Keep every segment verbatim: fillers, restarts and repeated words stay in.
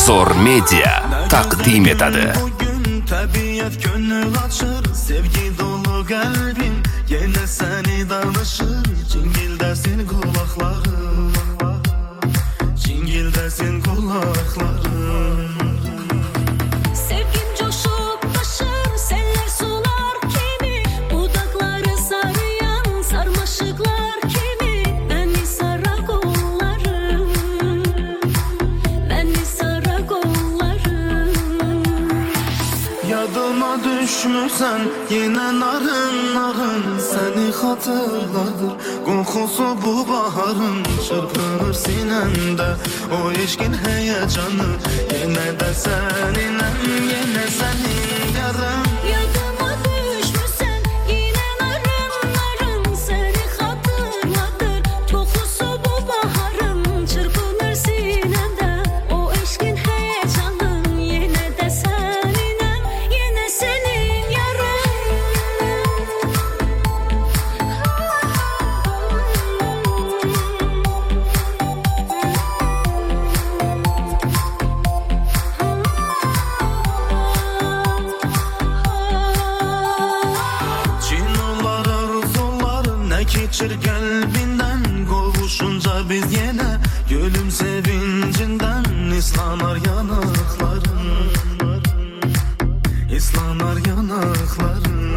Zo'r Media taqdim etadi. Bugün tabiat gönül açır, sevgi dolu kalbim yine seni danışır. Cingildesin kulaklarım, cingildesin kulaklarım. Sevgim coşup taşır, seller sular kimi, budakları sarıyan sarmaşıklar kimi. Beni sara kollarım, beni sara kollarım. Yadıma düşmüşsen yine narın narın, seni hatırladır kokusu bu baharın. Çırpınır sinemde o eşkin heyecanı, yine de seninle yine senin yarın. Yadıma düşmüşsen yine narın narın, seni hatırladır kokusu bu baharın. Çırpınır sinemde o eşkin heyecanın, yine de seninem yine senin yarın. Çinolar arzular ne geçir kalbinden, kovuşunca biz yine gülüm sevincinden. İslanar yanakların, İslanar yanakların.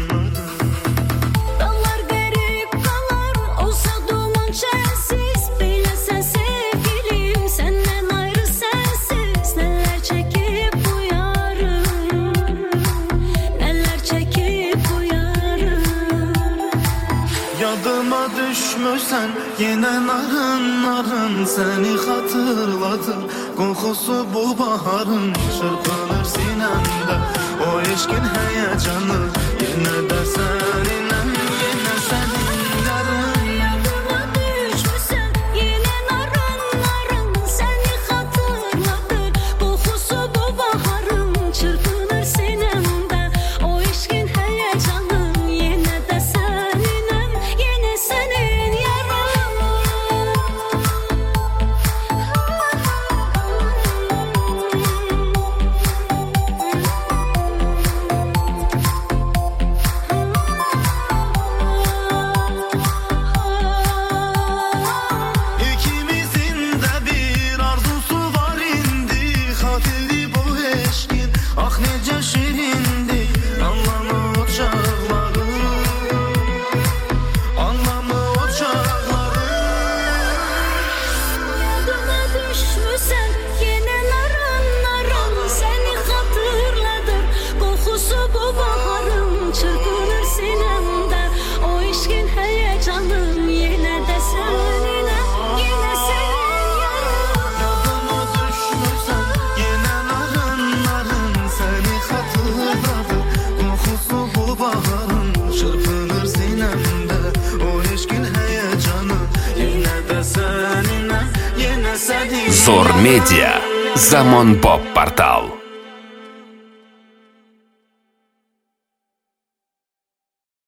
Dallar garip kalar, olsa duman çelsiz. Bilesen sevgilim, senden ayrı sensiz. Neler çekip uyarım, neler çekip uyarım. Yadıma düşmüşsen yine narın narın, seni hatırladır kokusu bu baharın. Çırpınır sinemde o eşkin heyecanı, yine de seninle yine senin yarın. Yadıma düşmüşsen yine narın narın, seni hatırladır kokusu bu baharın. Çırpınır sinemde o eşkin heyecanın, yine de seninem yine senin yarın. İkimizin de bir arzusu var indi, hatilli bu eşkin ah nece şirindi. Anlamı uçakları, anlamı uçakları. Yadıma düşmüşsen yine narın narın, seni hatırladır kokusu bu baharın. Çırpınır sinemde o eşkin heyecanın, yine de senine yine senin yarın. Yadıma düşmüşsen yine narın narın, seni hatırladı kokusu bu baharın. Çırpınır sinemde o eşkin heyecanı, yine de seninle yine senin. Zo'r Media Zamon Pop portal.